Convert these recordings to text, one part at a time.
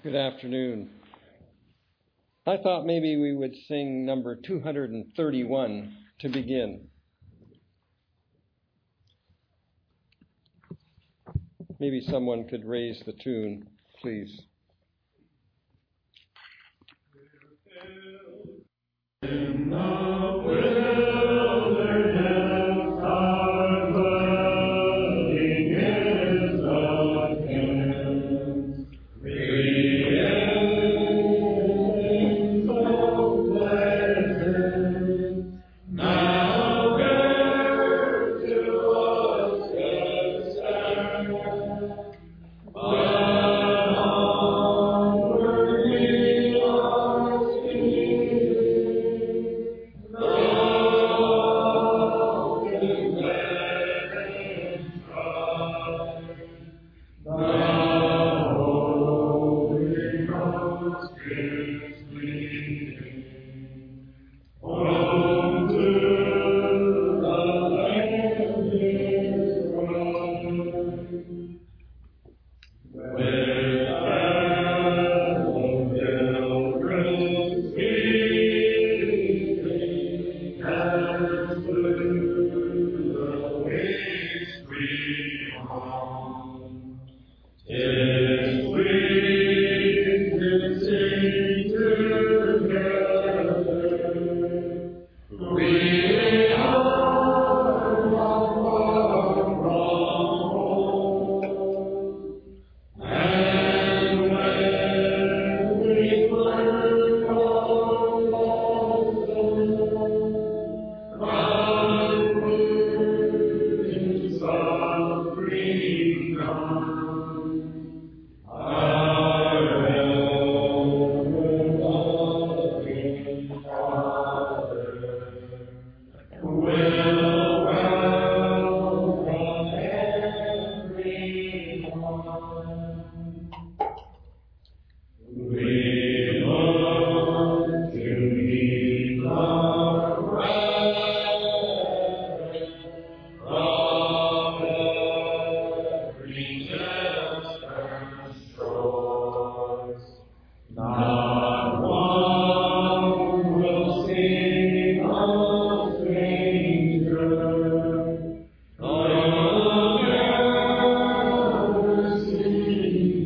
Good afternoon. I thought maybe we would sing number 231 to begin. Maybe someone could raise the tune, please. In the wilderness, our dwelling is of Him. Creating so pleasant, now bear to us the start. But onward we are speeding, though the weapons try. The Holy Ghost is leading. Home to the land is bright. With fellow pilgrims meeting, as through the ways we roam, 'tis sweet to sing together. We are not far from home. And when we learn our lesson, unrooted suffering gone, our ever-loving Father will welcome everyone. We long to meet our brethren from every distant shores. Not one will sing a stranger, nor never seen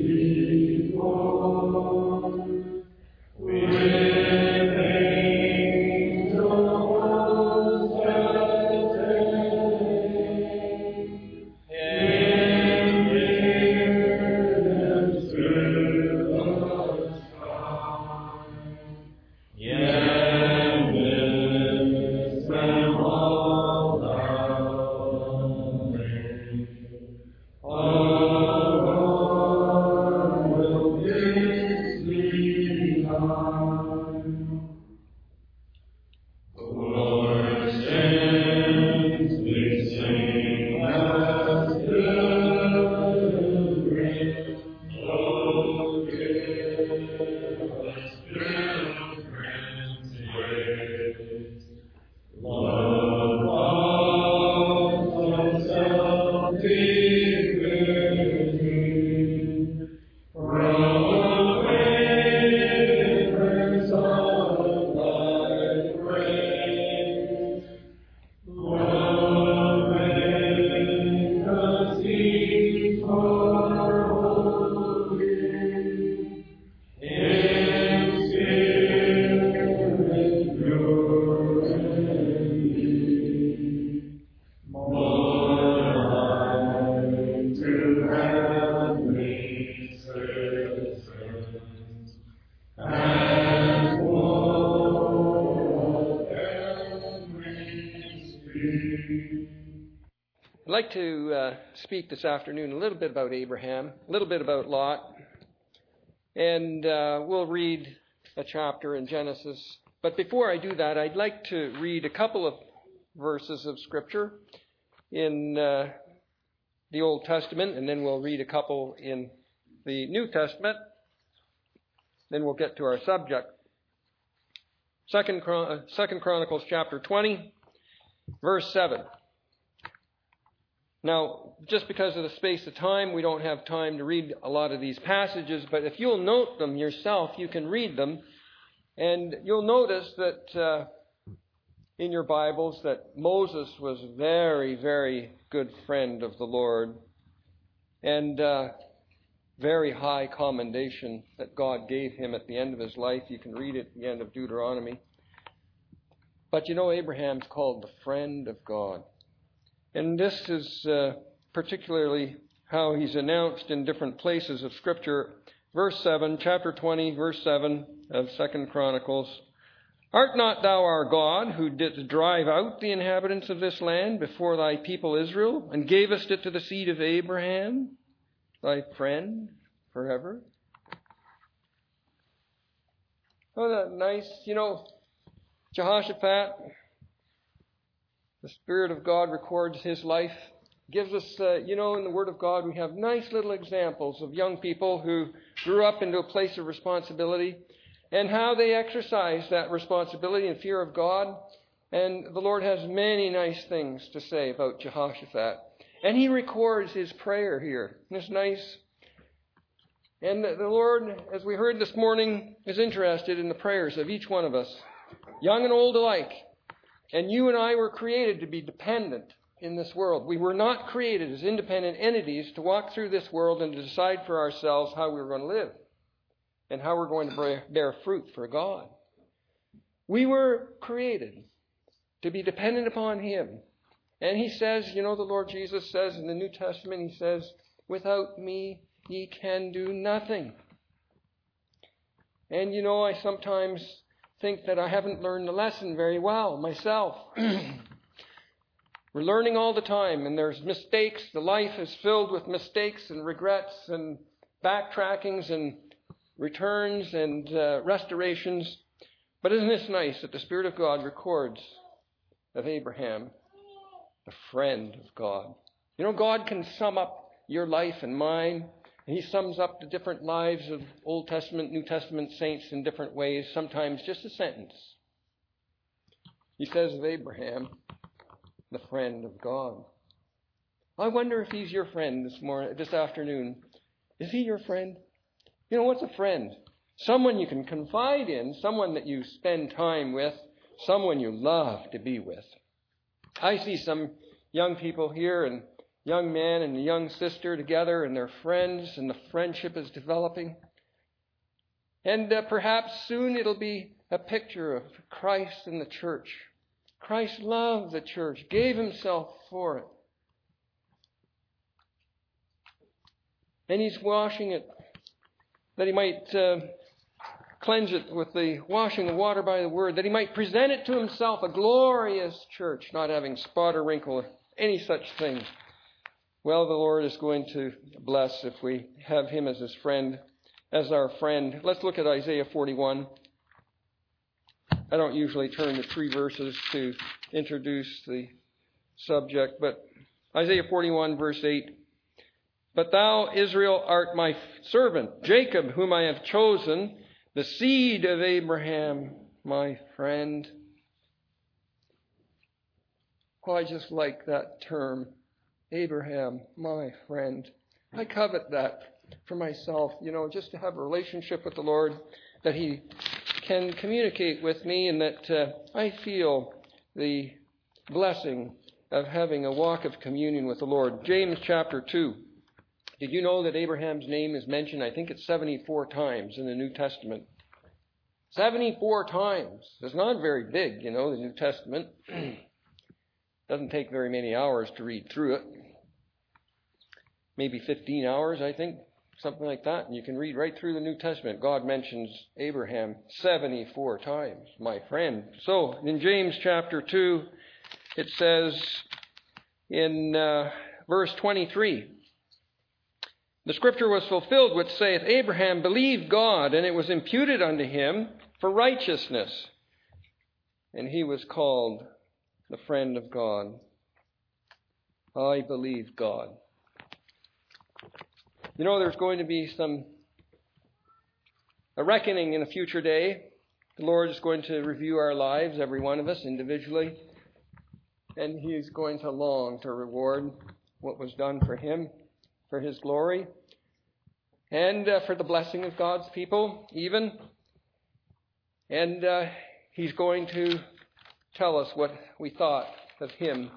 before. With angels attending, in myriads through the sky, yet miss them all loving. Our Lord will fix me behind. Lord, gently sing as pilgrims, oh, give us pilgrims' grace. Love of self-dignity, from fragrance of thy praise. Lord, make us each more holy, in spirit pure and deep. More light to heavenly citizens, and more of every speed. I'd like to speak this afternoon a little bit about Abraham, a little bit about Lot, and we'll read a chapter in Genesis. But before I do that, I'd like to read a couple of verses of Scripture in the Old Testament, and then we'll read a couple in the New Testament. Then we'll get to our subject. Second Chronicles chapter 20, verse 7. Now, just because of the space of time, we don't have time to read a lot of these passages, but if you'll note them yourself, you can read them, and you'll notice that in your Bibles that Moses was a very, very good friend of the Lord, and very high commendation that God gave him at the end of his life. You can read it at the end of Deuteronomy. But you know, Abraham's called the friend of God. And this is particularly how he's announced in different places of Scripture. Verse 7, chapter 20, verse 7 of 2 Chronicles. Art not thou our God, who didst drive out the inhabitants of this land before thy people Israel, and gavest it to the seed of Abraham, thy friend, forever? Oh, that nice. You know, Jehoshaphat, the Spirit of God records his life, gives us, in the Word of God, we have nice little examples of young people who grew up into a place of responsibility and how they exercise that responsibility and fear of God. And the Lord has many nice things to say about Jehoshaphat. And he records his prayer here. Isn't this nice? And the Lord, as we heard this morning, is interested in the prayers of each one of us, young and old alike. And you and I were created to be dependent in this world. We were not created as independent entities to walk through this world and to decide for ourselves how we were going to live and how we're going to bear fruit for God. We were created to be dependent upon Him. And He says, the Lord Jesus says in the New Testament, He says, without me, ye can do nothing. And I sometimes think that I haven't learned the lesson very well myself. We're learning all the time, and there's mistakes. The life is filled with mistakes and regrets and backtrackings and returns and restorations. But isn't this nice that the Spirit of God records of Abraham, the friend of God? God can sum up your life and mine. And He sums up the different lives of Old Testament, New Testament saints in different ways, sometimes just a sentence. He says of Abraham, the friend of God. I wonder if he's your friend this afternoon. Is he your friend? What's a friend? Someone you can confide in, someone that you spend time with, someone you love to be with. I see some young people here, and young man and a young sister together, and they're friends, and the friendship is developing. And perhaps soon it'll be a picture of Christ and the church. Christ loved the church, gave Himself for it. And He's washing it, that He might cleanse it with the washing of water by the Word, that He might present it to Himself, a glorious church, not having spot or wrinkle or any such thing. Well, the Lord is going to bless if we have Him as His friend, as our friend. Let's look at Isaiah 41. I don't usually turn to 3 verses to introduce the subject, but Isaiah 41, verse 8. But thou, Israel, art my servant, Jacob, whom I have chosen, the seed of Abraham, my friend. Oh, I just like that term. Abraham, my friend. I covet that for myself, just to have a relationship with the Lord, that He can communicate with me, and that I feel the blessing of having a walk of communion with the Lord. James chapter 2. Did you know that Abraham's name is mentioned, I think it's 74 times in the New Testament? 74 times. It's not very big, the New Testament. Doesn't take very many hours to read through it. Maybe 15 hours, I think, something like that. And you can read right through the New Testament. God mentions Abraham 74 times, my friend. So, in James chapter 2, it says in verse 23, the scripture was fulfilled which saith, Abraham believed God, and it was imputed unto him for righteousness. And he was called the friend of God. I believe God. There's going to be a reckoning in a future day. The Lord is going to review our lives, every one of us individually, and He's going to long to reward what was done for him, for his glory, and for the blessing of God's people even. And he's going to tell us what we thought of him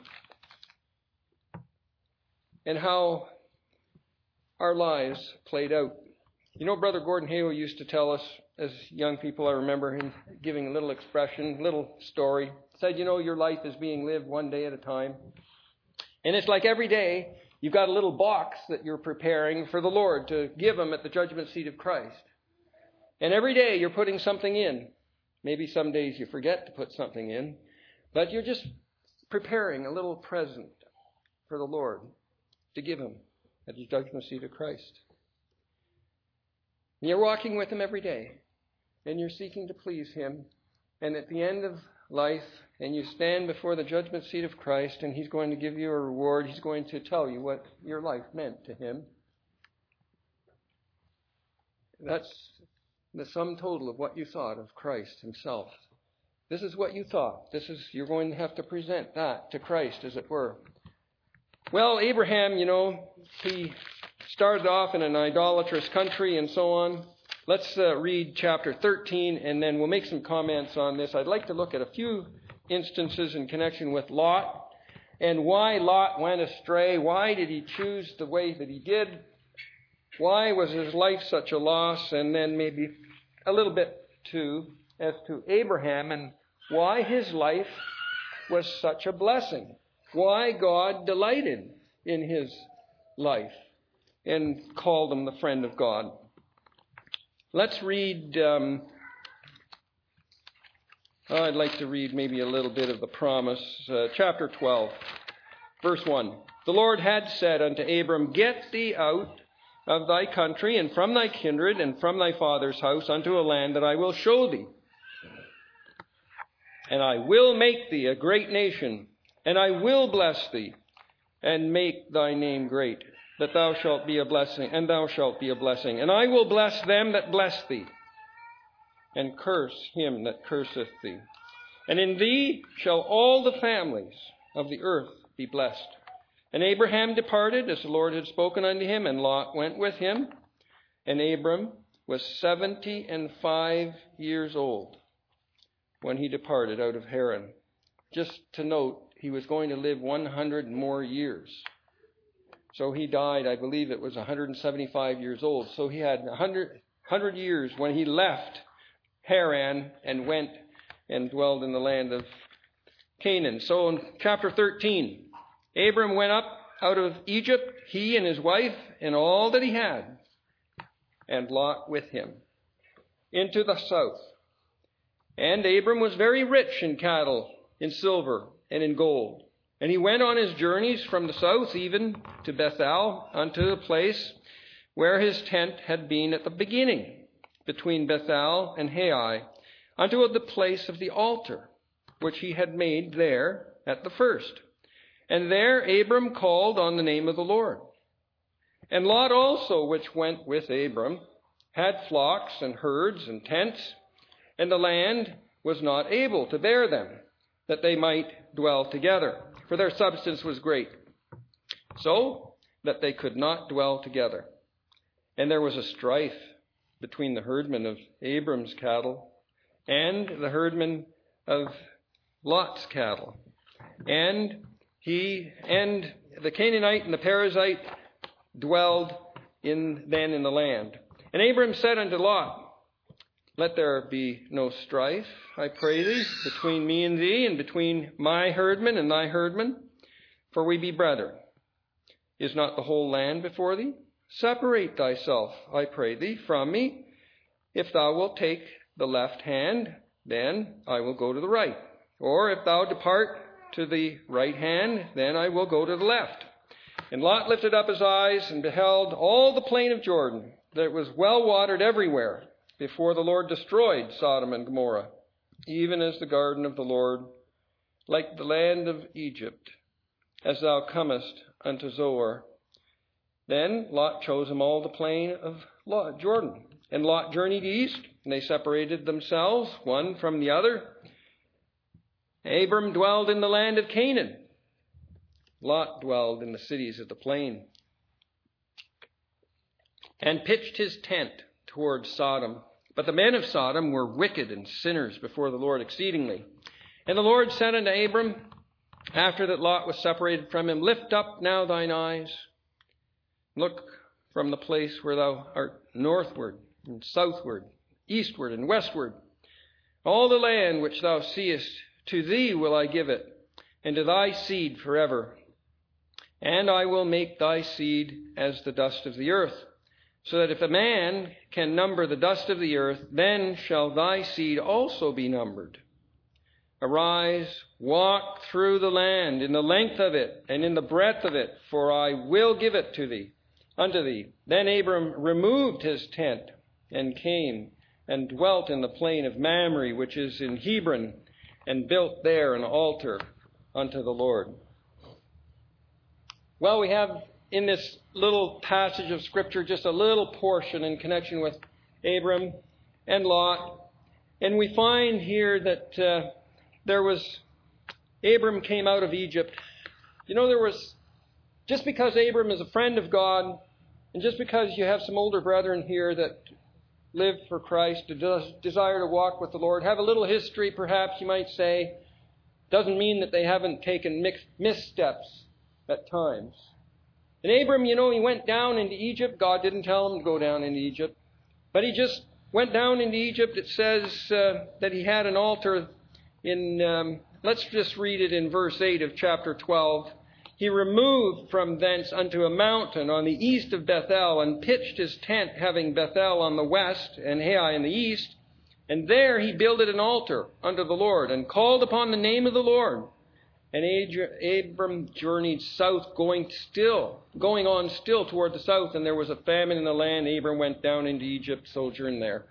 and how our lives played out. You know, Brother Gordon Hayo used to tell us, as young people, I remember him giving a little expression, little story. Said, you know, your life is being lived one day at a time. And it's like every day, you've got a little box that you're preparing for the Lord to give him at the judgment seat of Christ. And every day you're putting something in. Maybe some days you forget to put something in. But you're just preparing a little present for the Lord to give him at the judgment seat of Christ. And you're walking with him every day. And you're seeking to please him. And at the end of life, and you stand before the judgment seat of Christ, and he's going to give you a reward. He's going to tell you what your life meant to him. That's the sum total of what you thought of Christ himself. This is what you thought. You're going to have to present that to Christ, as it were. Well, Abraham, you know, he started off in an idolatrous country and so on. Let's read chapter 13, and then we'll make some comments on this. I'd like to look at a few instances in connection with Lot and why Lot went astray. Why did he choose the way that he did? Why was his life such a loss? And then maybe a little bit too as to Abraham and why his life was such a blessing. Why God delighted in his life and called him the friend of God. Let's read, I'd like to read maybe a little bit of the promise. Chapter 12, verse 1. The Lord had said unto Abram, Get thee out of thy country, and from thy kindred, and from thy father's house, unto a land that I will show thee. And I will make thee a great nation, and I will bless thee, and make thy name great, that thou shalt be a blessing, and thou shalt be a blessing. And I will bless them that bless thee, and curse him that curseth thee. And in thee shall all the families of the earth be blessed. And Abraham departed, as the Lord had spoken unto him, and Lot went with him. And Abram was 75 years old when he departed out of Haran. Just to note, he was going to live 100 more years. So he died, I believe it was 175 years old. So he had 100 years when he left Haran and went and dwelled in the land of Canaan. So in chapter 13, Abram went up out of Egypt, he and his wife and all that he had, and Lot with him, into the south. And Abram was very rich in cattle, in silver, and in gold. And he went on his journeys from the south even to Bethel, unto the place where his tent had been at the beginning, between Bethel and Hai, unto the place of the altar, which he had made there at the first. And there Abram called on the name of the Lord. And Lot also, which went with Abram, had flocks and herds and tents, and the land was not able to bear them, that they might dwell together, for their substance was great, so that they could not dwell together. And there was a strife between the herdmen of Abram's cattle and the herdmen of Lot's cattle. And he and the Canaanite and the Perizzite dwelled then in the land. And Abram said unto Lot, Let there be no strife, I pray thee, between me and thee, and between my herdmen and thy herdmen, for we be brethren. Is not the whole land before thee? Separate thyself, I pray thee, from me. If thou wilt take the left hand, then I will go to the right. Or if thou depart to the right hand, then I will go to the left. And Lot lifted up his eyes and beheld all the plain of Jordan, that it was well watered everywhere, before the Lord destroyed Sodom and Gomorrah, even as the garden of the Lord, like the land of Egypt, as thou comest unto Zoar. Then Lot chose him all the plain of Jordan. And Lot journeyed east, and they separated themselves, one from the other. Abram dwelled in the land of Canaan. Lot dwelled in the cities of the plain and pitched his tent towards Sodom. But the men of Sodom were wicked and sinners before the Lord exceedingly. And the Lord said unto Abram, after that Lot was separated from him, lift up now thine eyes, look from the place where thou art northward and southward, eastward and westward. All the land which thou seest, to thee will I give it, and to thy seed forever. And I will make thy seed as the dust of the earth, so that if a man can number the dust of the earth, then shall thy seed also be numbered. Arise, walk through the land in the length of it and in the breadth of it, for I will give it to thee, unto thee. Then Abram removed his tent and came and dwelt in the plain of Mamre, which is in Hebron, and built there an altar unto the Lord. Well, we have in this little passage of Scripture just a little portion in connection with Abram and Lot. And we find here that Abram came out of Egypt. Just because Abram is a friend of God, and just because you have some older brethren here that live for Christ, desire to walk with the Lord, have a little history perhaps you might say, doesn't mean that they haven't taken missteps at times. And Abram, he went down into Egypt. God didn't tell him to go down into Egypt, but he just went down into Egypt. It says that he had an altar in, let's just read it in verse 8 of chapter 12. He removed from thence unto a mountain on the east of Bethel, and pitched his tent, having Bethel on the west and Hai in the east. And there he builded an altar unto the Lord, and called upon the name of the Lord. And Abram journeyed south, going on still toward the south, and there was a famine in the land. Abram went down into Egypt, sojourned there.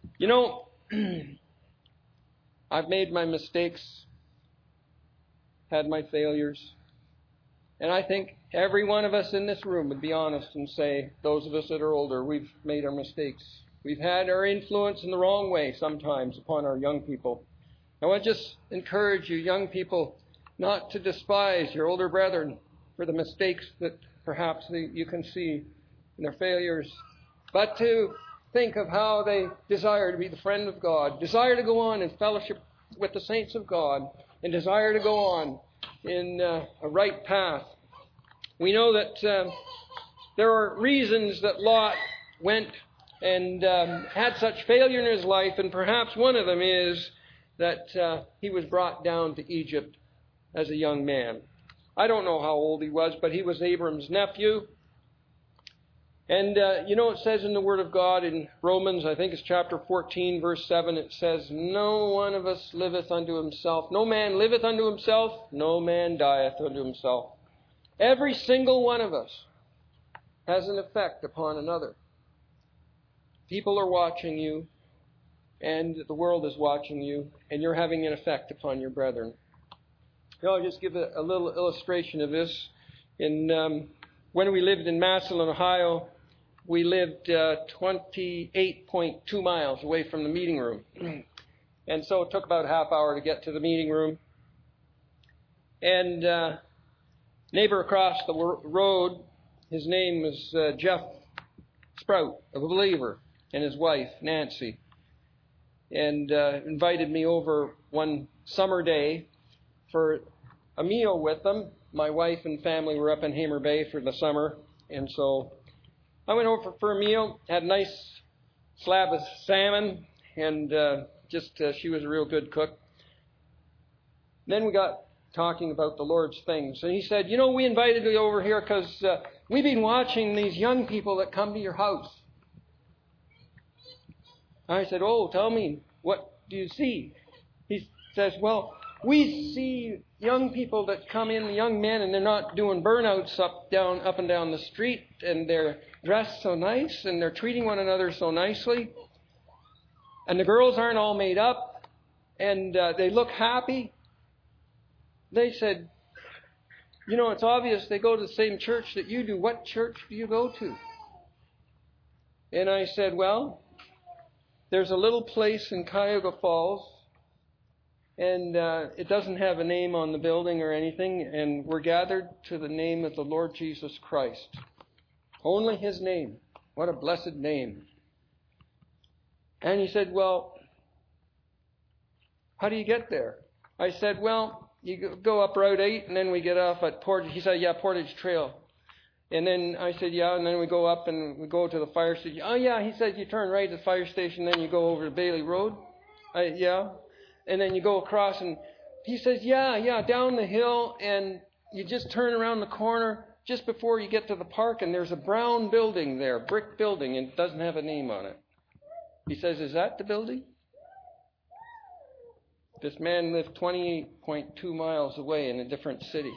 I've made my mistakes, had my failures. And I think every one of us in this room would be honest and say, those of us that are older, we've made our mistakes. We've had our influence in the wrong way sometimes upon our young people. I want to just encourage you, young people, not to despise your older brethren for the mistakes that perhaps you can see in their failures, but to think of how they desire to be the friend of God, desire to go on in fellowship with the saints of God, and desire to go on in a right path. We know that there are reasons that Lot went and had such failure in his life, and perhaps one of them is that he was brought down to Egypt as a young man. I don't know how old he was, but he was Abram's nephew. And it says in the Word of God in Romans, I think it's chapter 14, verse 7, it says, no one of us liveth unto himself. No man liveth unto himself. No man dieth unto himself. Every single one of us has an effect upon another. People are watching you, and the world is watching you, and you're having an effect upon your brethren. I'll just give a little illustration of this. When we lived in Massillon, Ohio, we lived 28.2 miles away from the meeting room. And so it took about a half hour to get to the meeting room. And neighbor across the road, his name was Jeff Sprout, a believer, and his wife, Nancy, and invited me over one summer day for a meal with them. My wife and family were up in Hamer Bay for the summer, and so I went over for a meal, had a nice slab of salmon, and she was a real good cook. Then we got talking about the Lord's things, and he said, we invited you over here because we've been watching these young people that come to your house. I said, tell me, what do you see? He says, we see young people that come in, young men, and they're not doing burnouts up and down the street, and they're dressed so nice, and they're treating one another so nicely. And the girls aren't all made up, and they look happy. They said, it's obvious they go to the same church that you do. What church do you go to? And I said, there's a little place in Cuyahoga Falls, And it doesn't have a name on the building or anything. And we're gathered to the name of the Lord Jesus Christ. Only His name. What a blessed name. And he said, well, how do you get there? I said, well, you go up Route 8 and then we get off at Portage. He said, yeah, Portage Trail. And then I said, yeah, and then we go up and we go to the fire station. Oh, yeah, he said, you turn right at the fire station, then you go over to Bailey Road. Yeah. And then you go across, and he says, yeah, down the hill, and you just turn around the corner just before you get to the park, and there's a brown building there, brick building, and it doesn't have a name on it. He says, is that the building? This man lived 28.2 miles away in a different city.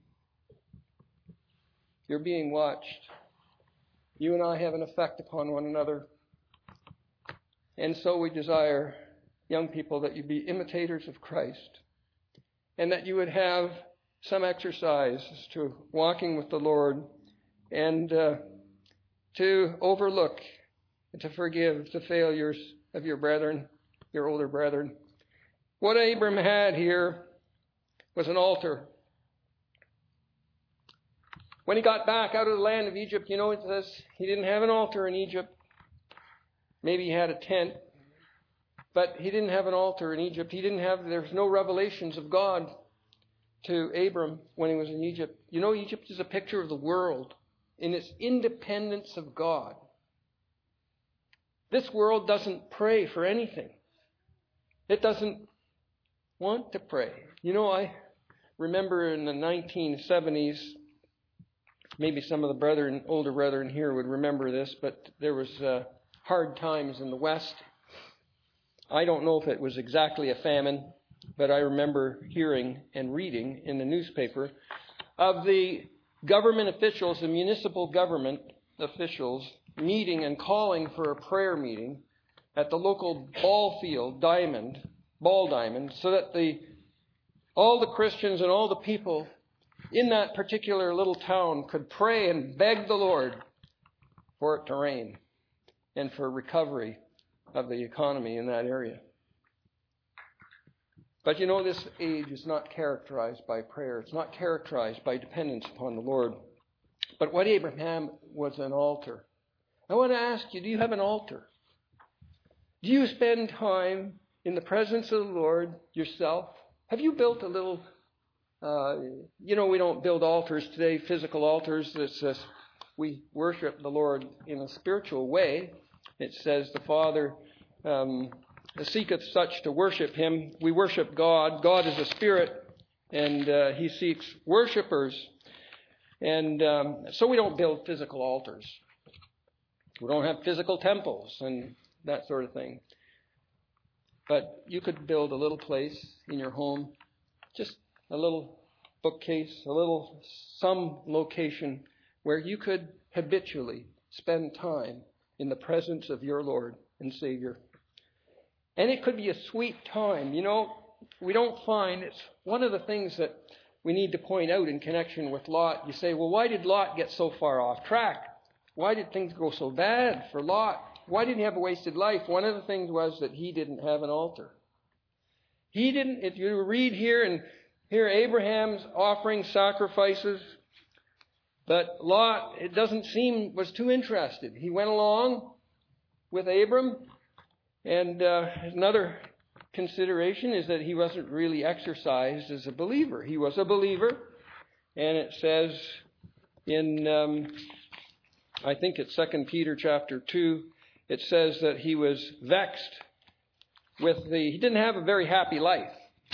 You're being watched. You and I have an effect upon one another. And so we desire, young people, that you be imitators of Christ. And that you would have some exercise to walking with the Lord and to overlook and to forgive the failures of your brethren, your older brethren. What Abram had here was an altar. When he got back out of the land of Egypt, you know it says he didn't have an altar in Egypt. Maybe he had a tent, but he didn't have an altar in Egypt. There's no revelations of God to Abram when he was in Egypt. You know, Egypt is a picture of the world in its independence of God. This world doesn't pray for anything. It doesn't want to pray. You know, I remember in the 1970s, maybe some of the older brethren here would remember this, but there was hard times in the West. I don't know if it was exactly a famine, but I remember hearing and reading in the newspaper of the government officials, the municipal government officials, meeting and calling for a prayer meeting at the local ball diamond, so that all the Christians and all the people in that particular little town could pray and beg the Lord for it to rain and for recovery of the economy in that area. But you know, this age is not characterized by prayer. It's not characterized by dependence upon the Lord. But what Abraham was an altar. I want to ask you, do you have an altar? Do you spend time in the presence of the Lord yourself? Have you built a little, we don't build altars today, physical altars. It says we worship the Lord in a spiritual way. It says the Father seeketh such to worship Him. We worship God. God is a spirit, and He seeks worshipers. And so we don't build physical altars. We don't have physical temples and that sort of thing. But you could build a little place in your home, just a little bookcase, some location where you could habitually spend time in the presence of your Lord and Savior. And it could be a sweet time. You know, we don't find, it's one of the things that we need to point out in connection with Lot. You say, well, why did Lot get so far off track? Why did things go so bad for Lot? Why did he have a wasted life? One of the things was that he didn't have an altar. He didn't, if you read here Abraham's offering sacrifices, but Lot, it doesn't seem, was too interested. He went along with Abram, and another consideration is that he wasn't really exercised as a believer. He was a believer, and it says in, I think it's 2 Peter chapter 2, it says that he was vexed he didn't have a very happy life.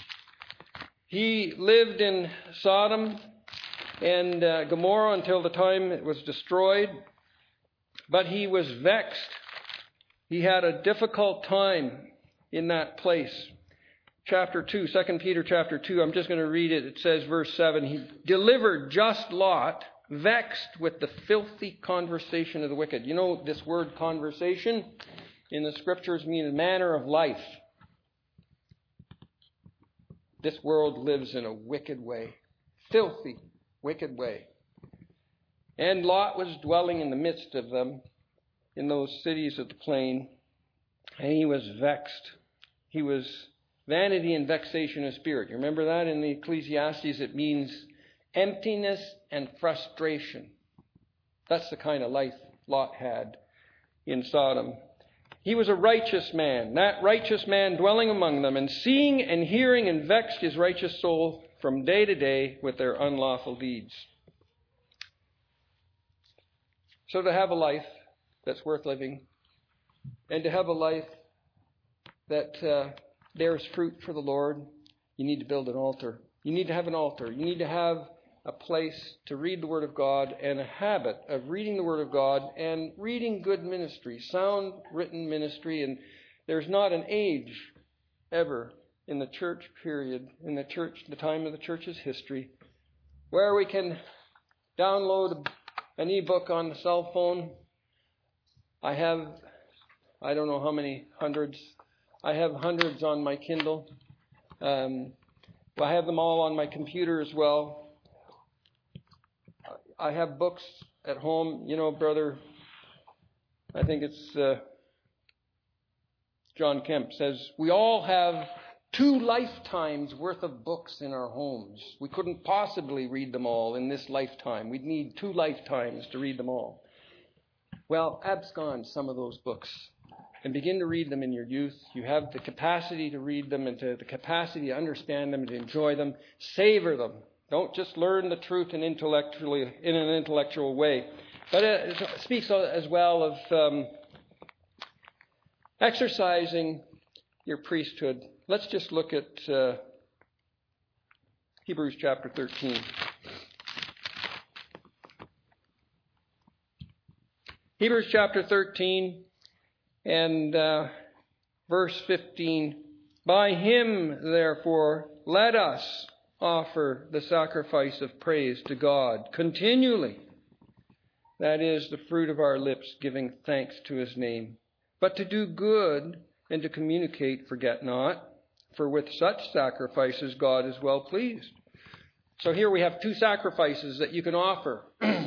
He lived in Sodom and Gomorrah until the time it was destroyed, but he was vexed. He had a difficult time in that place. Chapter 2, 2 Peter chapter 2, I'm just going to read it. It says, verse 7, he delivered just Lot, vexed with the filthy conversation of the wicked. You know, this word conversation in the scriptures means a manner of life. This world lives in a wicked way, filthy, wicked way. And Lot was dwelling in the midst of them, in those cities of the plain, and he was vexed. He was vanity and vexation of spirit. You remember that in the Ecclesiastes? It means emptiness and frustration. That's the kind of life Lot had in Sodom. He was a righteous man, that righteous man dwelling among them, and seeing and hearing and vexed his righteous soul from day to day with their unlawful deeds. So to have a life that's worth living, and to have a life that bears fruit for the Lord, you need to build an altar. You need to have an altar. You need to have a place to read the Word of God and a habit of reading the Word of God and reading good ministry, sound written ministry. And there's not an age ever in the church period, in the church, the time of the church's history, where we can download an e-book on the cell phone. I don't know how many hundreds. I have hundreds on my Kindle. I have them all on my computer as well. I have books at home. You know, brother, I think it's John Kemp says, we all have 2 lifetimes worth of books in our homes. We couldn't possibly read them all in this lifetime. We'd need 2 lifetimes to read them all. Well, abscond some of those books and begin to read them in your youth. You have the capacity to read them and the capacity to understand them and to enjoy them. Savor them. Don't just learn the truth in an intellectual way. But it speaks as well of exercising your priesthood. Let's just look at Hebrews chapter 13. Hebrews chapter 13 and verse 15. By him, therefore, let us offer the sacrifice of praise to God continually. That is the fruit of our lips, giving thanks to his name. But to do good and to communicate, forget not, for with such sacrifices God is well pleased. So here we have 2 sacrifices that you can offer.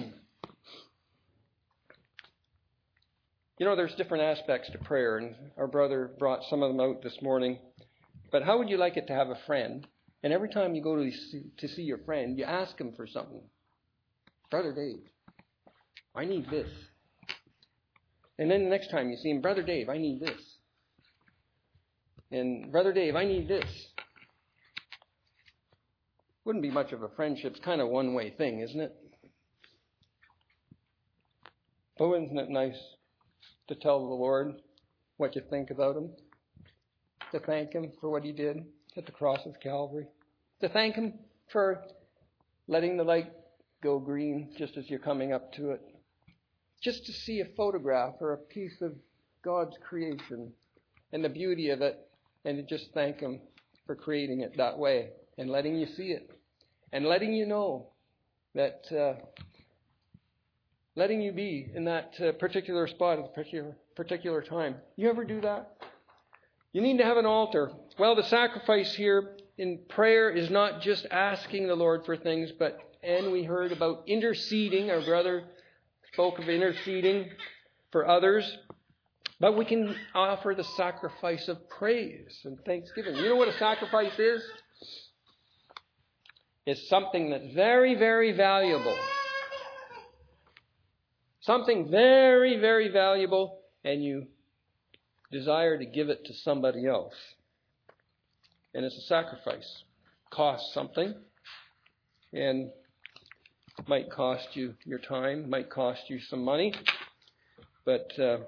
You know, there's different aspects to prayer, and our brother brought some of them out this morning. But how would you like it to have a friend? And every time you go to see your friend, you ask him for something. Brother Dave, I need this. And then the next time you see him, Brother Dave, I need this. And Brother Dave, I need this. Wouldn't be much of a friendship. It's kind of a one-way thing, isn't it? But isn't it nice to tell the Lord what you think about him? To thank him for what he did at the cross of Calvary. To thank him for letting the light go green just as you're coming up to it. Just to see a photograph or a piece of God's creation and the beauty of it, and to just thank him for creating it that way and letting you see it and letting you know that, letting you be in that particular spot at a particular time. You ever do that? You need to have an altar. Well, the sacrifice here in prayer is not just asking the Lord for things, and we heard about interceding. Our brother spoke of interceding for others. But we can offer the sacrifice of praise and thanksgiving. You know what a sacrifice is? It's something that's very, very valuable. Something very, very valuable, and you desire to give it to somebody else. And it's a sacrifice. It costs something. And it might cost you your time, might cost you some money. But the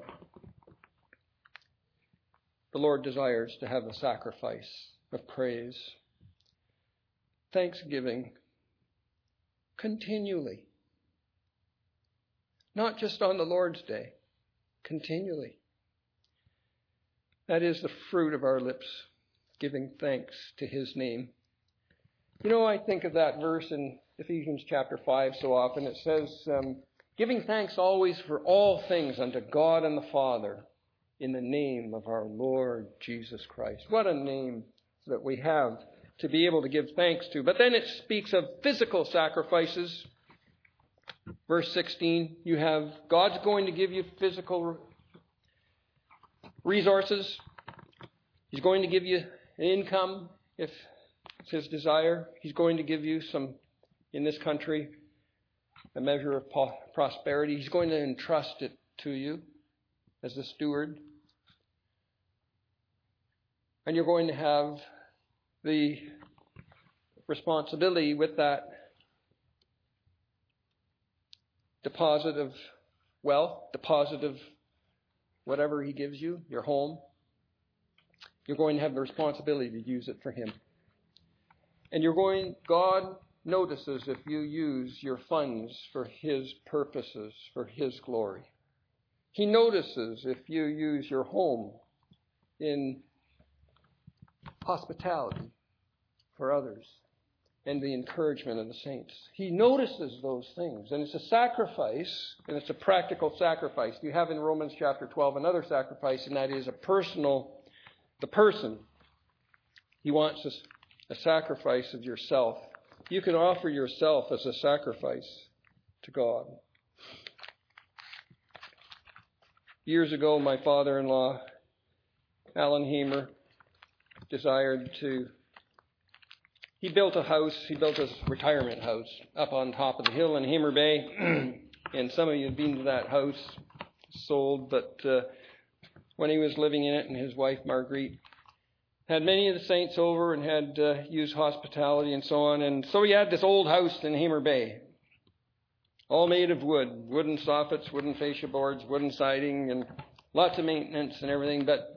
Lord desires to have a sacrifice of praise, thanksgiving, continually. Not just on the Lord's Day, continually. That is the fruit of our lips, giving thanks to his name. You know, I think of that verse in Ephesians chapter 5 so often. It says, giving thanks always for all things unto God and the Father in the name of our Lord Jesus Christ. What a name that we have to be able to give thanks to. But then it speaks of physical sacrifices. Verse 16, you have God's going to give you physical resources. He's going to give you an income, if it's his desire. He's going to give you some, in this country, a measure of prosperity. He's going to entrust it to you as the steward. And you're going to have the responsibility with that deposit of wealth, deposit of whatever he gives you, your home. You're going to have the responsibility to use it for him. And God notices if you use your funds for his purposes, for his glory. He notices if you use your home in hospitality for others and the encouragement of the saints. He notices those things. And it's a sacrifice, and it's a practical sacrifice. You have in Romans chapter 12 another sacrifice, and that is the person. He wants a sacrifice of yourself. You can offer yourself as a sacrifice to God. Years ago, my father-in-law, Alan Hamer, he built a house, he built a retirement house up on top of the hill in Hamer Bay. And some of you have been to that house, sold, but when he was living in it, and his wife Marguerite had many of the saints over and had used hospitality and so on. And so he had this old house in Hamer Bay, all made of wood, wooden soffits, wooden fascia boards, wooden siding, and lots of maintenance and everything. But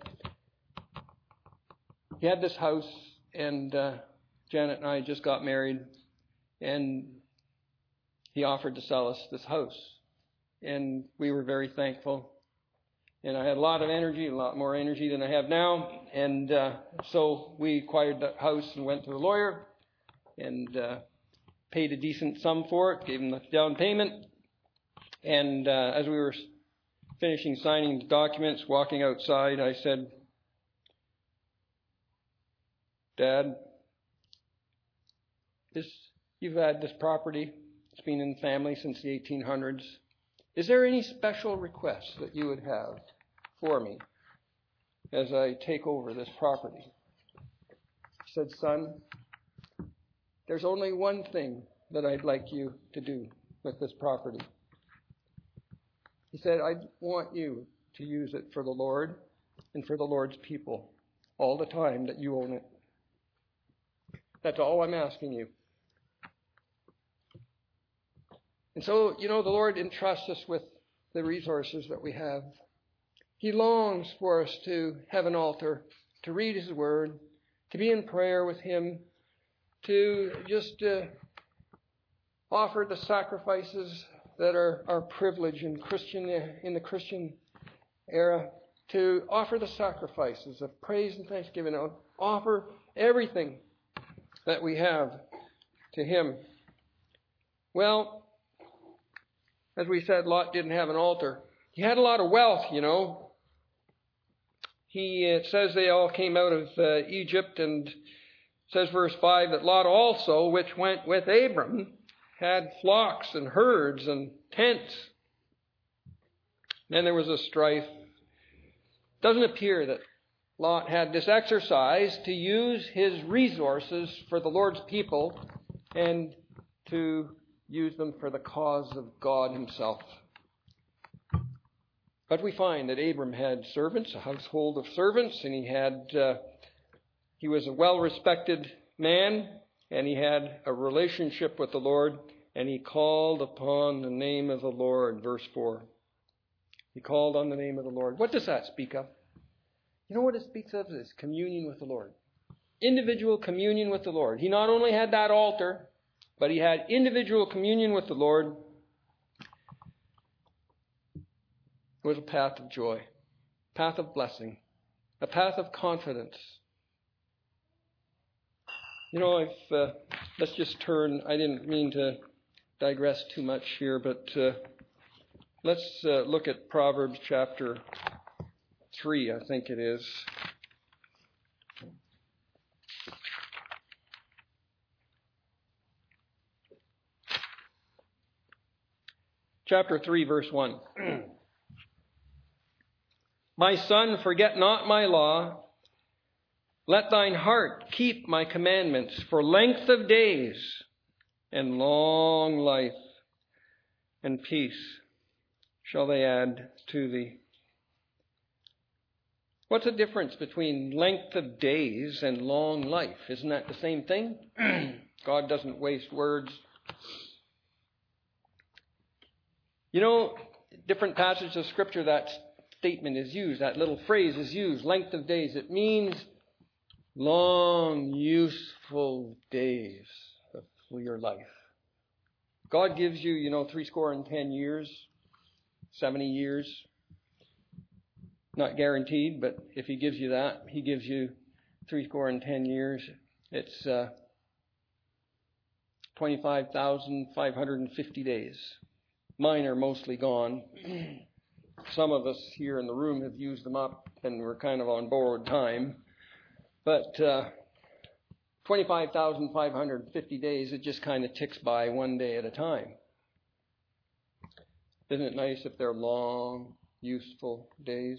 he had this house, and Janet and I just got married, and he offered to sell us this house. And we were very thankful. And I had a lot of energy, a lot more energy than I have now. And so we acquired that house and went to a lawyer and paid a decent sum for it, gave him the down payment. And as we were finishing signing the documents, walking outside, I said, Dad, you've had this property. It's been in the family since the 1800s. Is there any special requests that you would have for me as I take over this property? He said, Son, there's only one thing that I'd like you to do with this property. He said, I want you to use it for the Lord and for the Lord's people all the time that you own it. That's all I'm asking you. And so, the Lord entrusts us with the resources that we have. He longs for us to have an altar, to read His Word, to be in prayer with Him, to just offer the sacrifices that are our privilege in the Christian era, to offer the sacrifices of praise and thanksgiving, offer everything that we have to Him. Well, as we said, Lot didn't have an altar. He had a lot of wealth, It says they all came out of Egypt, and it says verse 5 that Lot also, which went with Abram, had flocks and herds and tents. Then there was a strife. It doesn't appear that Lot had this exercise to use his resources for the Lord's people and to use them for the cause of God Himself. But we find that Abram had servants, a household of servants, and he was a well-respected man, and he had a relationship with the Lord, and he called upon the name of the Lord, verse 4. He called on the name of the Lord. What does that speak of? You know what it speaks of? Is communion with the Lord. Individual communion with the Lord. He not only had that altar, but he had individual communion with the Lord. It was a path of joy, a path of blessing, a path of confidence. Let's just turn. I didn't mean to digress too much here, but let's look at Proverbs chapter 3, I think it is. Chapter 3, verse 1. My son, forget not my law, Let thine heart keep my commandments, for length of days and long life and peace shall they add to thee. What's the difference between length of days and long life? Isn't that the same thing? God doesn't waste words. You know, different passages of Scripture, that statement is used, that little phrase is used, length of days. It means long, useful days of your life. God gives you, 70 years, 70 years. Not guaranteed, but if he gives you that, he gives you 70 years. It's 25,550 days. Mine are mostly gone. Some of us here in the room have used them up and we're kind of on borrowed time. But 25,550 days, it just kind of ticks by one day at a time. Isn't it nice if they're long, useful days?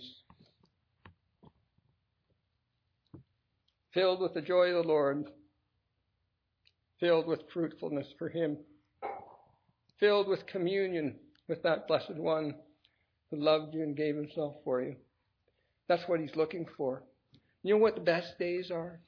Filled with the joy of the Lord, filled with fruitfulness for him, filled with communion with that blessed one who loved you and gave himself for you. That's what he's looking for. You know what the best days are?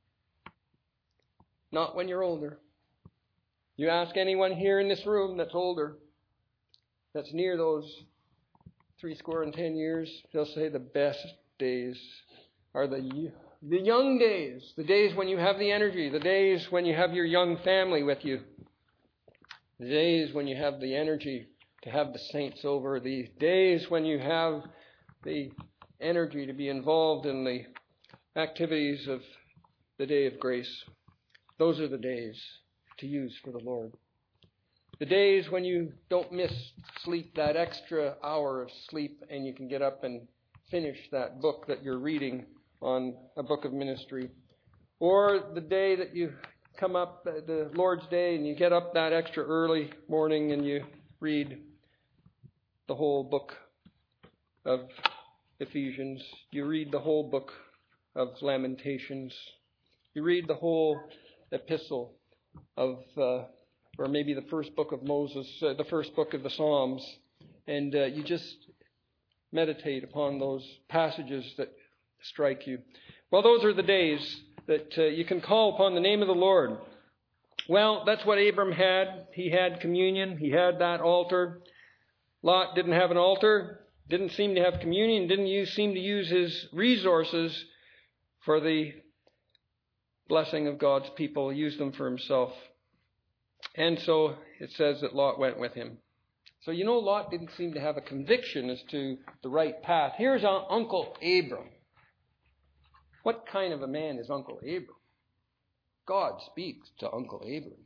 Not when you're older. You ask anyone here in this room that's older, that's near those 70 years, they'll say the best days are the young days, the days when you have the energy, the days when you have your young family with you, the days when you have the energy to have the saints over, the days when you have the energy to be involved in the activities of the day of grace. Those are the days to use for the Lord. The days when you don't miss sleep, that extra hour of sleep, and you can get up and finish that book that you're reading on a book of ministry. Or the day that you come up, the Lord's Day, and you get up that extra early morning and you read the whole book of Ephesians. You read the whole book of Lamentations. You read the whole epistle of, or maybe the first book of Moses, the first book of the Psalms. And you just meditate upon those passages that strike you. Well, those are the days that you can call upon the name of the Lord. Well, that's what Abram had. He had communion. He had that altar. Lot didn't have an altar, didn't seem to have communion, didn't seem to use his resources for the blessing of God's people, used them for himself. And so it says that Lot went with him. So Lot didn't seem to have a conviction as to the right path. Here's Uncle Abram. What kind of a man is Uncle Abram? God speaks to Uncle Abram.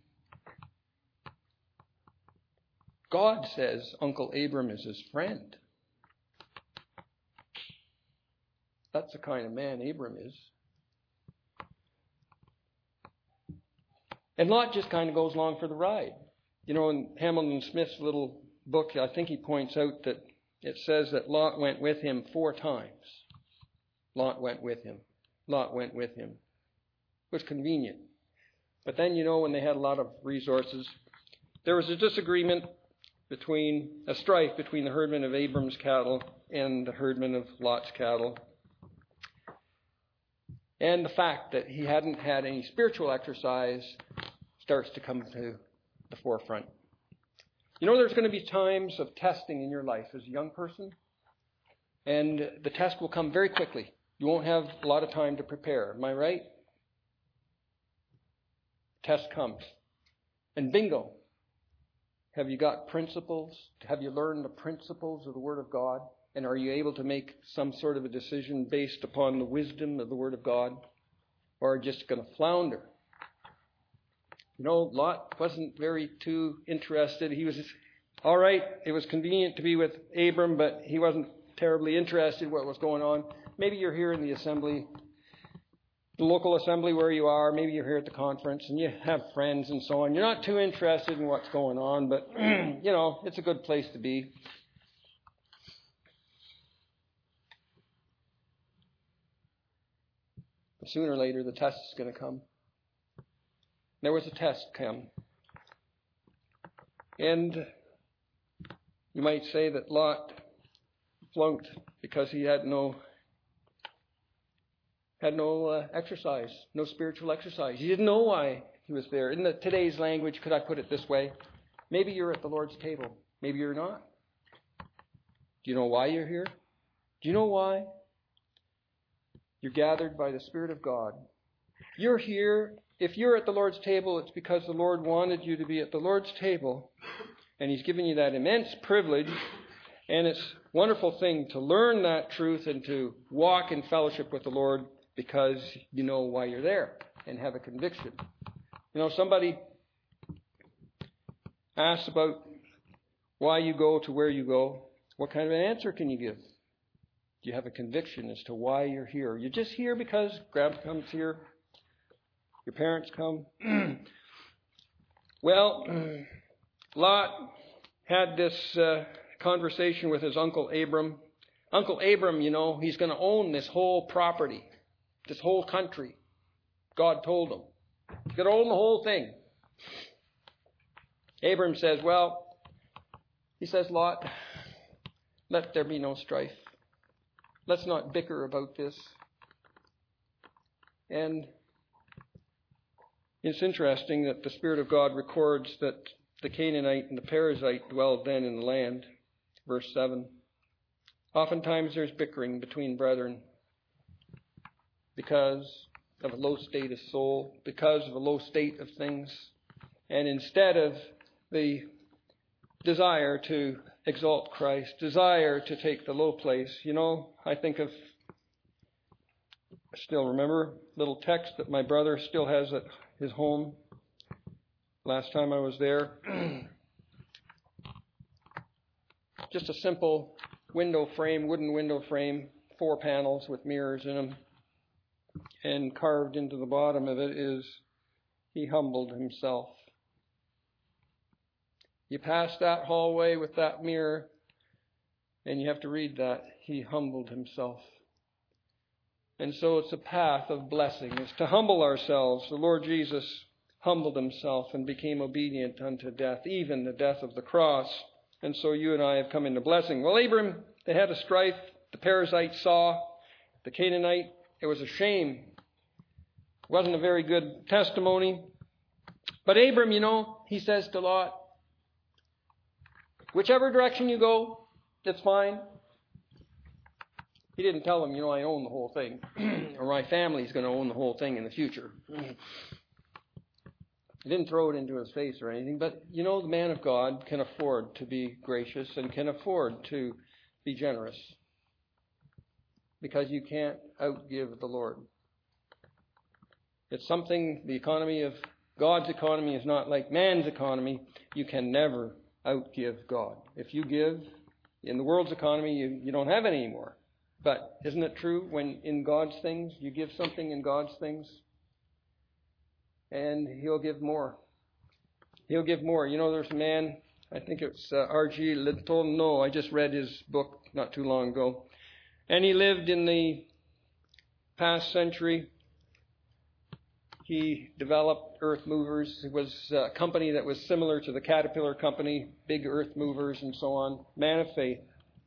God says Uncle Abram is his friend. That's the kind of man Abram is. And Lot just kind of goes along for the ride. In Hamilton Smith's little book, I think he points out that it says that Lot went with him 4 times. Lot went with him. Lot went with him. It was convenient. But then, when they had a lot of resources, there was a disagreement a strife between the herdmen of Abram's cattle and the herdmen of Lot's cattle. And the fact that he hadn't had any spiritual exercise starts to come to the forefront. There's going to be times of testing in your life as a young person, and the test will come very quickly. You won't have a lot of time to prepare. Am I right? Test comes. And bingo. Have you got principles? Have you learned the principles of the Word of God? And are you able to make some sort of a decision based upon the wisdom of the Word of God? Or are you just going to flounder? Lot wasn't very too interested. He was all right. It was convenient to be with Abram, but he wasn't terribly interested in what was going on. Maybe you're here in the assembly, the local assembly where you are. Maybe you're here at the conference and you have friends and so on. You're not too interested in what's going on, but, it's a good place to be. sooner or later the test is going to come. There was a test come. And you might say that Lot flunked because he had no exercise, no spiritual exercise. He didn't know why he was there. In today's language, could I put it this way? Maybe you're at the Lord's table. Maybe you're not. Do you know why you're here? Do you know why? You're gathered by the Spirit of God. You're here. If you're at the Lord's table, it's because the Lord wanted you to be at the Lord's table. And He's given you that immense privilege. And it's a wonderful thing to learn that truth and to walk in fellowship with the Lord because you know why you're there and have a conviction. You know, somebody asks about why you go to where you go. What kind of an answer can you give? Do you have a conviction as to why you're here? You're just here because Grandpa comes here. Your parents come. Well, Lot had this conversation with his Uncle Abram. Uncle Abram, you know, he's going to own this whole property, this whole country. God told him. He's going to own the whole thing. Abram says, well, he says, Lot, let there be no strife. Let's not bicker about this. And it's interesting that the Spirit of God records that the Canaanite and the Perizzite dwelled then in the land. Verse 7. Oftentimes there's bickering between brethren because of a low state of soul, because of a low state of things. And instead of the desire to exalt Christ, desire to take the low place, you know, I still remember a little text that my brother still has at his home. Last time I was there. Just a simple window frame, wooden window frame, 4 panels with mirrors in them. And carved into the bottom of it is, He humbled Himself. You pass that hallway with that mirror, and you have to read that. He humbled Himself. And so it's a path of blessing. It's to humble ourselves. The Lord Jesus humbled Himself and became obedient unto death, even the death of the cross. And so you and I have come into blessing. Well, Abram, they had a strife. The Perizzite saw the Canaanite. It was a shame. It wasn't a very good testimony. But Abram, you know, he says to Lot, whichever direction you go, it's fine. He didn't tell him, you know, I own the whole thing. Or my family's going to own the whole thing in the future. He didn't throw it into his face or anything. But, you know, the man of God can afford to be gracious and can afford to be generous. Because you can't outgive the Lord. It's something, the economy of God's economy is not like man's economy. You can never outgive God. If you give in the world's economy, you don't have any anymore. But isn't it true when in God's things, you give something in God's things? And He'll give more. He'll give more. You know, there's a man, I think it's R.G. Letourneau. I just read his book not too long ago. And he lived in the past century. He developed earth movers. It was a company that was similar to the Caterpillar company, big earth movers and so on. Man of faith.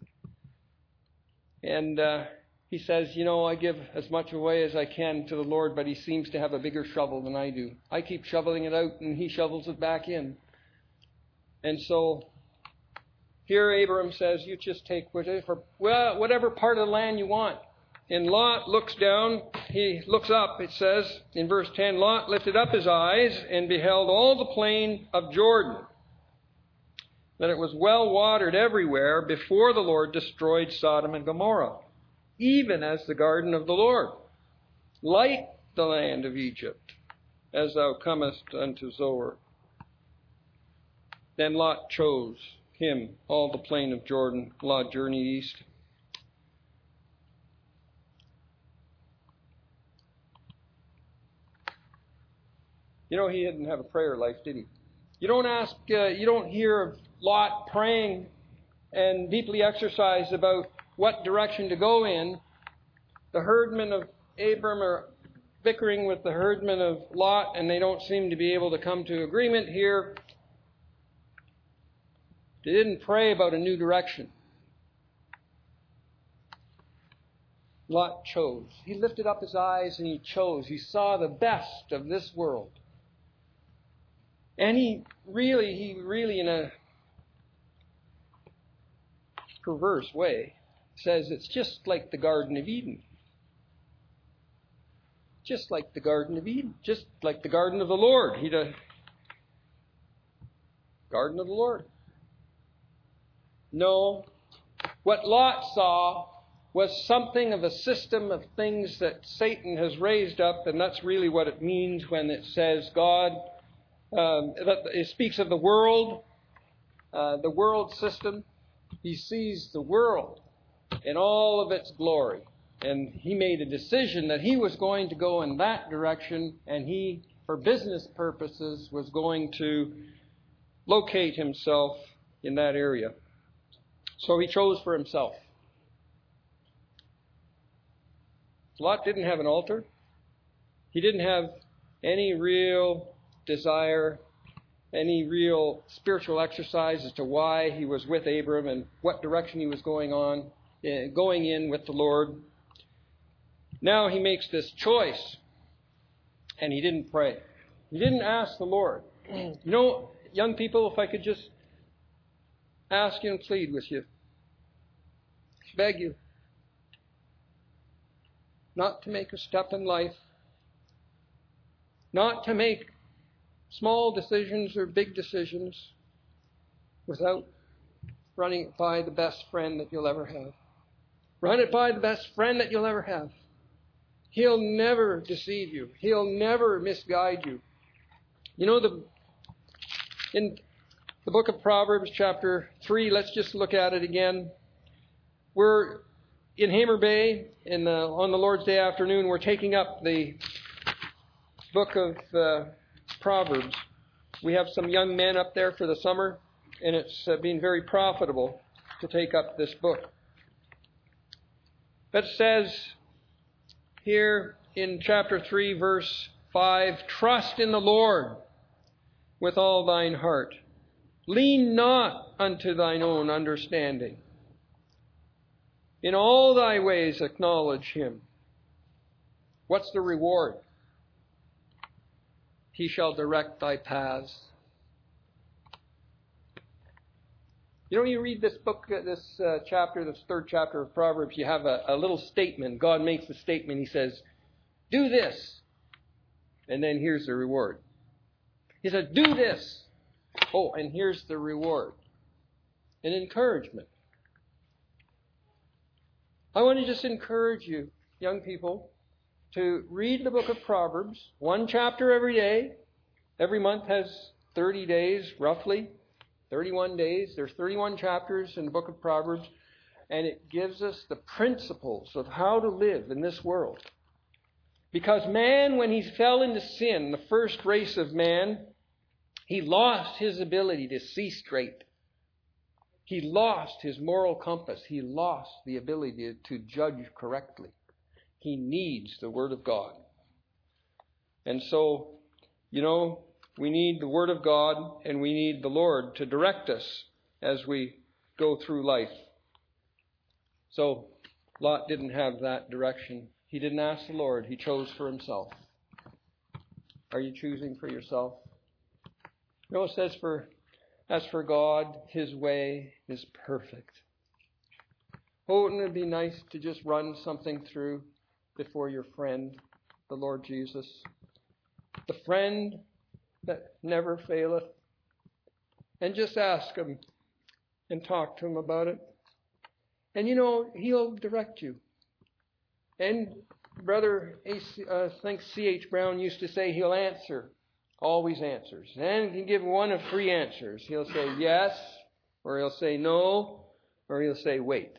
And he says, you know, I give as much away as I can to the Lord, but He seems to have a bigger shovel than I do. I keep shoveling it out and He shovels it back in. And so here Abram says, you just take whatever part of the land you want. And Lot looks down, he looks up, it says in verse 10, Lot lifted up his eyes and beheld all the plain of Jordan, that it was well watered everywhere before the Lord destroyed Sodom and Gomorrah, even as the garden of the Lord, like the land of Egypt, as thou comest unto Zoar. Then Lot chose him all the plain of Jordan. Lot journeyed east. You know, he didn't have a prayer life, did he? You don't hear of Lot praying and deeply exercised about what direction to go in. The herdmen of Abram are bickering with the herdmen of Lot, and they don't seem to be able to come to agreement here. They didn't pray about a new direction. Lot chose. He lifted up his eyes and he chose. He saw the best of this world. And he really in a perverse way says it's just like the Garden of Eden. Just like the Garden of Eden. Just like the Garden of the Lord. Garden of the Lord. No. What Lot saw was something of a system of things that Satan has raised up, and that's really what it means when it says God, it speaks of the world system. He sees the world in all of its glory. And he made a decision that he was going to go in that direction, and he, for business purposes, was going to locate himself in that area. So he chose for himself. Lot didn't have an altar. He didn't have any real desire, any real spiritual exercise as to why he was with Abram and what direction he was going in with the Lord. Now he makes this choice, and he didn't pray. He didn't ask the Lord. You know, young people, if I could just ask you and plead with you, beg you, not to make a step in life, not to make small decisions or big decisions without running it by the best friend that you'll ever have. Run it by the best friend that you'll ever have. He'll never deceive you. He'll never misguide you. You know, in the book of Proverbs, chapter 3, let's just look at it again. We're in Hamer Bay on the Lord's Day afternoon. We're taking up the book of Proverbs. We have some young men up there for the summer, and it's been very profitable to take up this book. It says here in chapter 3, verse 5, trust in the Lord with all thine heart. Lean not unto thine own understanding. In all thy ways acknowledge him. What's the reward? He shall direct thy paths. You know, you read this book, this chapter, this third chapter of Proverbs, you have a little statement. God makes the statement. He says, do this. And then here's the reward. He says, do this. Oh, and here's the reward. An encouragement. I want to just encourage you, young people, to read the book of Proverbs, one chapter every day. Every month has 30 days, roughly. 31 days. There's 31 chapters in the book of Proverbs, and it gives us the principles of how to live in this world. Because man, when he fell into sin, the first race of man, he lost his ability to see straight. He lost his moral compass. He lost the ability to judge correctly. He needs the Word of God. And so, you know, we need the Word of God, and we need the Lord to direct us as we go through life. So, Lot didn't have that direction. He didn't ask the Lord. He chose for himself. Are you choosing for yourself? You know, it says, as for God, his way is perfect. Oh, wouldn't it be nice to just run something through before your friend, the Lord Jesus? The friend that never faileth. And just ask him and talk to him about it. And you know, he'll direct you. And Brother I think C.H. Brown used to say he'll answer. Always answers. And he can give one of three answers. He'll say yes, or he'll say no, or he'll say wait.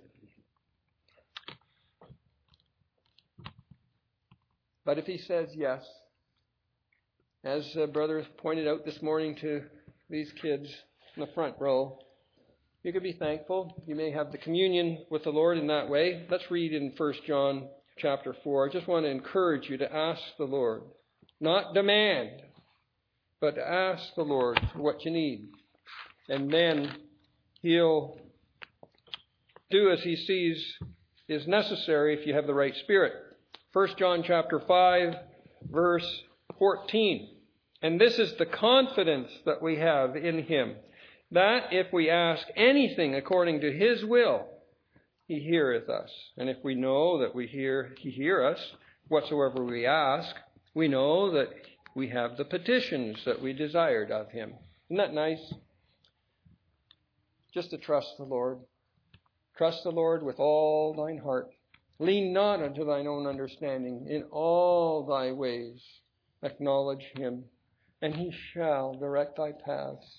But if he says yes, as Brother pointed out this morning to these kids in the front row, you could be thankful. You may have the communion with the Lord in that way. Let's read in 1 John chapter 4, I just want to encourage you to ask the Lord. Not demand, but ask the Lord for what you need. And then He'll do as He sees is necessary if you have the right spirit. 1 John chapter 5, verse 14. And this is the confidence that we have in Him, that if we ask anything according to His will, He heareth us. And if we know that He hear us, whatsoever we ask, we know that we have the petitions that we desired of Him. Isn't that nice? Just to trust the Lord. Trust the Lord with all thine heart. Lean not unto thine own understanding. In all thy ways acknowledge Him, and He shall direct thy paths.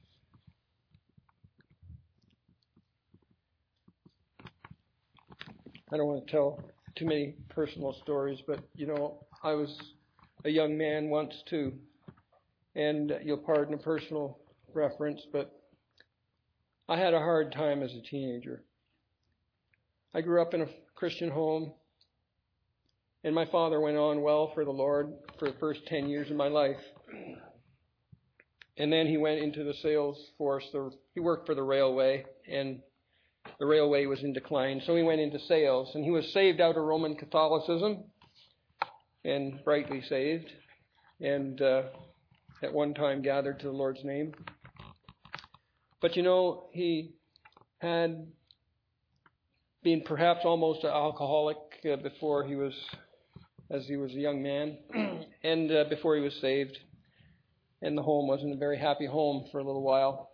I don't want to tell too many personal stories, but, I was a young man once too. And you'll pardon a personal reference, but I had a hard time as a teenager. I grew up in a Christian home, and my father went on well for the Lord for the first 10 years of my life. And then he went into the sales force. He worked for the railway, and the railway was in decline, so he went into sales. And he was saved out of Roman Catholicism, and rightly saved, and at one time gathered to the Lord's name. But he had been perhaps almost an alcoholic before he was a young man, and before he was saved. And the home wasn't a very happy home for a little while.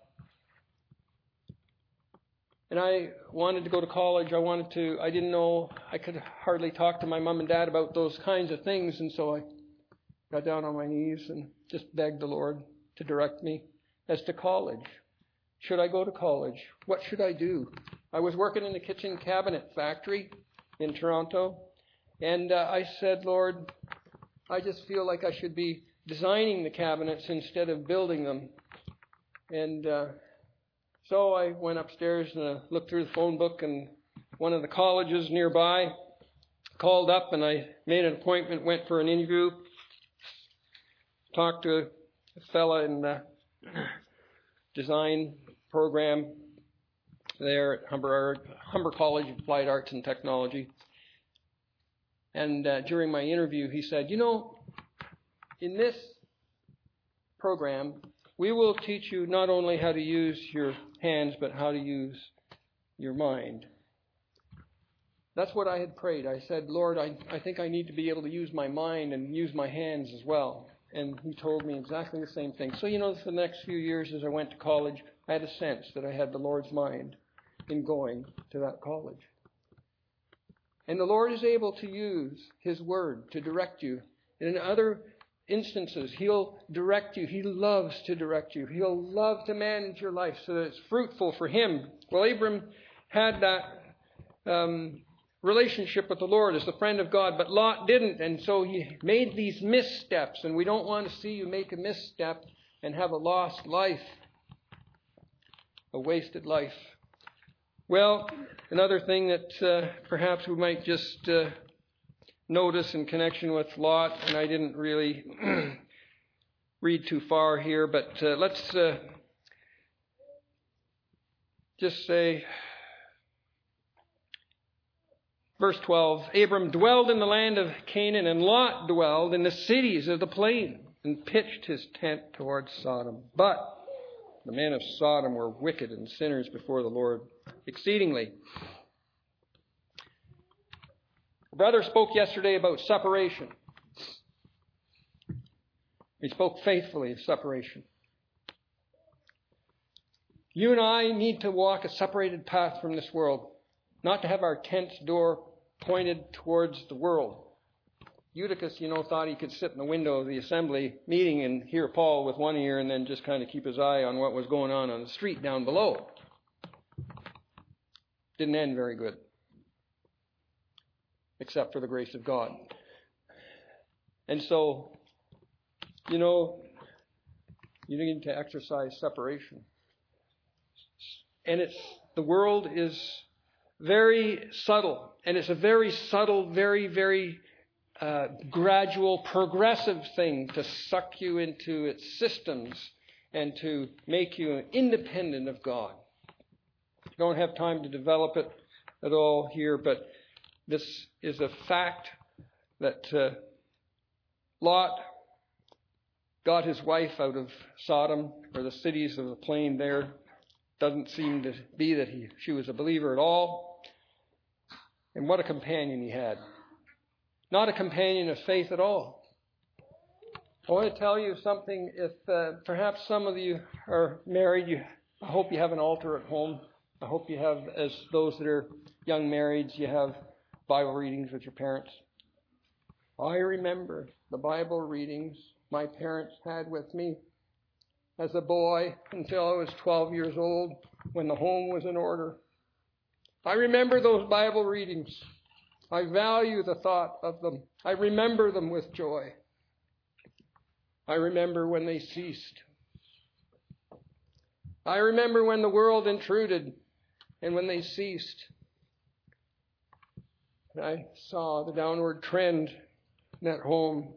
And I wanted to go to college. I didn't know, I could hardly talk to my mom and dad about those kinds of things. And so I got down on my knees and just begged the Lord to direct me as to college. Should I go to college? What should I do? I was working in the kitchen cabinet factory in Toronto. And I said, Lord, I just feel like I should be designing the cabinets instead of building them. And so I went upstairs and looked through the phone book, and one of the colleges nearby called up, and I made an appointment, went for an interview, talked to a fella in the design program there at Humber College of Applied Arts and Technology. And during my interview, he said, in this program, we will teach you not only how to use your hands, but how to use your mind. That's what I had prayed. I said, Lord, I think I need to be able to use my mind and use my hands as well. And he told me exactly the same thing. So, for the next few years as I went to college, I had a sense that I had the Lord's mind in going to that college. And the Lord is able to use His Word to direct you. And in other instances, He'll direct you. He loves to direct you. He'll love to manage your life so that it's fruitful for Him. Well, Abram had that relationship with the Lord as the friend of God, but Lot didn't. And so he made these missteps. And we don't want to see you make a misstep and have a lost life, a wasted life. Well, another thing that perhaps we might just notice in connection with Lot, and I didn't really read too far here, but let's just say, verse 12, Abram dwelled in the land of Canaan, and Lot dwelled in the cities of the plain, and pitched his tent towards Sodom. But the men of Sodom were wicked and sinners before the Lord exceedingly. A brother spoke yesterday about separation. He spoke faithfully of separation. You and I need to walk a separated path from this world, not to have our tent's door pointed towards the world. Eutychus, thought he could sit in the window of the assembly meeting and hear Paul with one ear and then just kind of keep his eye on what was going on the street down below. Didn't end very good, except for the grace of God. And so, you need to exercise separation. And the world is very subtle. And it's a very subtle, very, very gradual, progressive thing to suck you into its systems and to make you independent of God. I don't have time to develop it at all here, but this is a fact that Lot got his wife out of Sodom, or the cities of the plain there. Doesn't seem to be that she was a believer at all. And what a companion he had. Not a companion of faith at all. I want to tell you something. If perhaps some of you are married, I hope you have an altar at home. I hope you have, as those that are young marrieds, you have Bible readings with your parents. I remember the Bible readings my parents had with me as a boy until I was 12 years old, when the home was in order. I remember those Bible readings. I value the thought of them. I remember them with joy. I remember when they ceased. I remember when the world intruded and when they ceased. And I saw the downward trend in that home.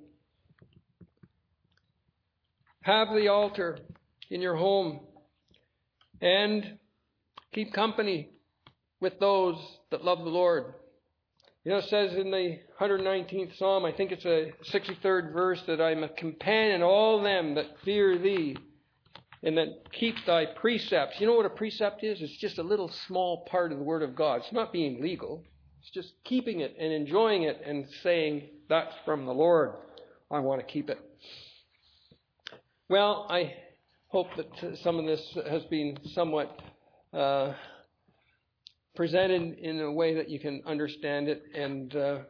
Have the altar in your home and keep company with those that love the Lord. You know, it says in the 119th Psalm, I think it's a 63rd verse, that I'm a companion to all them that fear thee and that keep thy precepts. You know what a precept is? It's just a little small part of the Word of God. It's not being legal. It's just keeping it and enjoying it and saying, that's from the Lord. I want to keep it. Well, I hope that some of this has been somewhat presented in a way that you can understand it and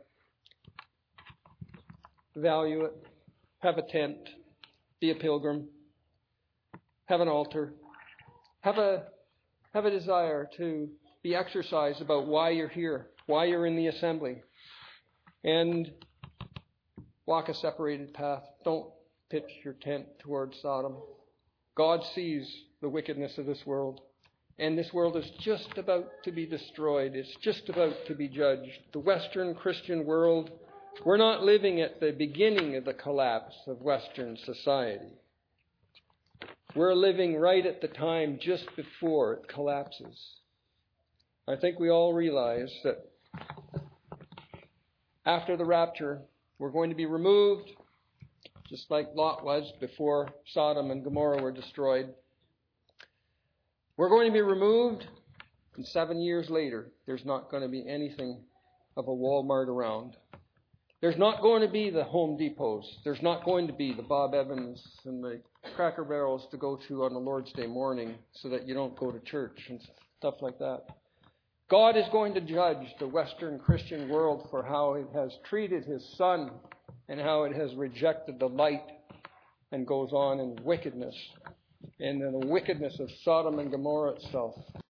value it. Have a tent. Be a pilgrim. Have an altar. Have a desire to be exercised about why you're here, why you're in the assembly. And walk a separated path. Don't pitch your tent towards Sodom. God sees the wickedness of this world. And this world is just about to be destroyed. It's just about to be judged. The Western Christian world, we're not living at the beginning of the collapse of Western society. We're living right at the time just before it collapses. I think we all realize that after the rapture, we're going to be removed, just like Lot was before Sodom and Gomorrah were destroyed. We're going to be removed, and 7 years later, there's not going to be anything of a Walmart around. There's not going to be the Home Depots. There's not going to be the Bob Evans and the Cracker Barrels to go to on the Lord's Day morning so that you don't go to church and stuff like that. God is going to judge the Western Christian world for how it has treated His Son and how it has rejected the light and goes on in wickedness and in the wickedness of Sodom and Gomorrah itself.